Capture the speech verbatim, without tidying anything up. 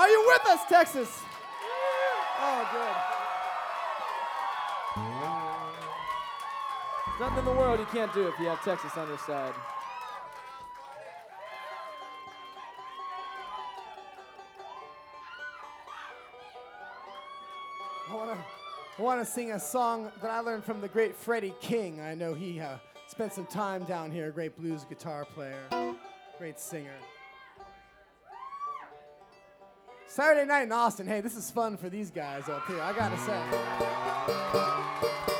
Are you with us, Texas? Oh, good. There's nothing in the world you can't do if you have Texas on your side. I want to I want to sing a song that I learned from the great Freddie King. I know he uh, spent some time down here, a great blues guitar player, great singer. Saturday night in Austin. Hey, this is fun for these guys up here, I gotta say.